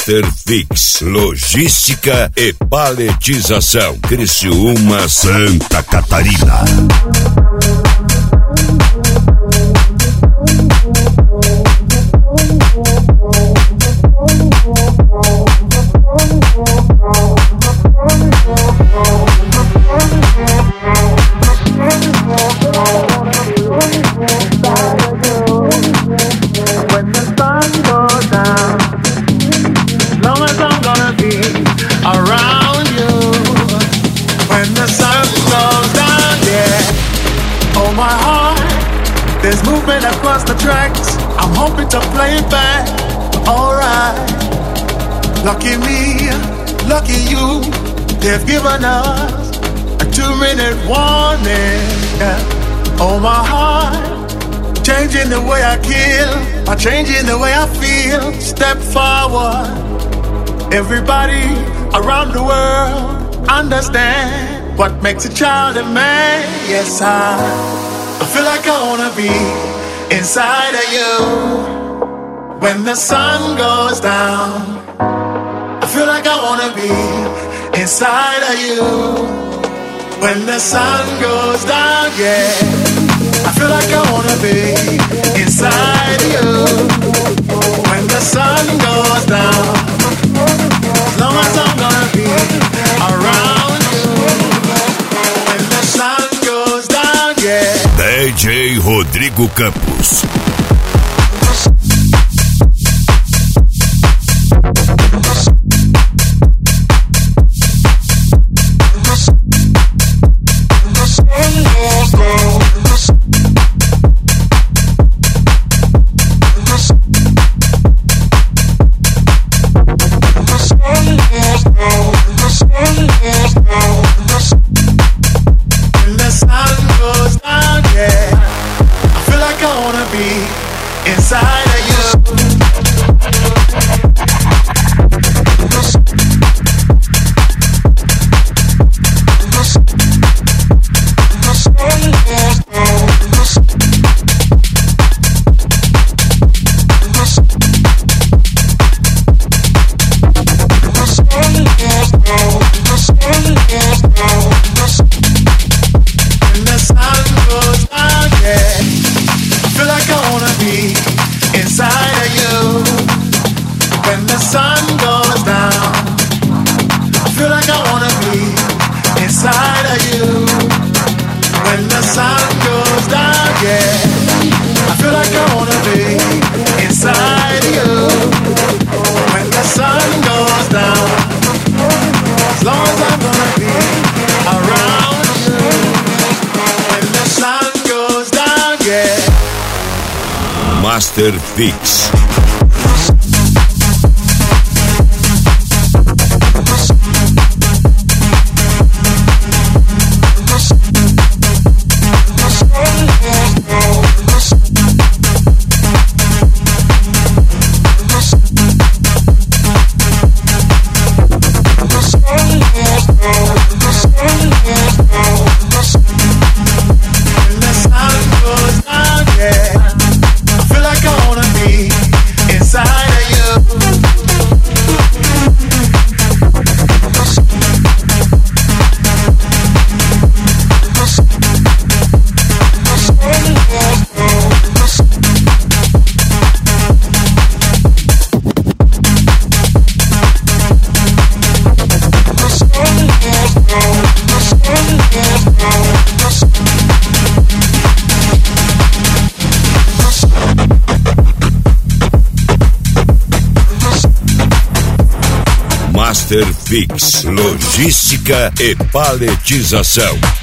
Master Fix, logística e paletização. Criciúma, Santa Catarina. There's movement across the tracks. I'm hoping to play it back. Alright. Lucky me, lucky you. They've given us a 2-minute warning. Oh my heart, changing the way I kill, or changing the way I feel. Step forward. Everybody around the world understand what makes a child a man. Yes, I feel like I wanna be inside of you. When the sun goes down, I feel like I wanna be inside of you. When the sun goes down, yeah, I feel like I wanna be inside of you. When the sun goes down, as long as I'm gonna be around you. When the sun goes down, yeah. DJ Rodrigo Campos. Inside of you. When the sun goes down, yeah, I feel like I wanna be inside of you. When the sun goes down, I feel like I wanna be inside of you. When the sun goes down, yeah, I feel like I wanna be inside of you. When the sun goes down, as long as I'm gonna be around you. When the sun goes down, yeah. Master Fix. When the sun goes down, yeah, I feel like I wanna be inside of you. Master Fix, logística e paletização.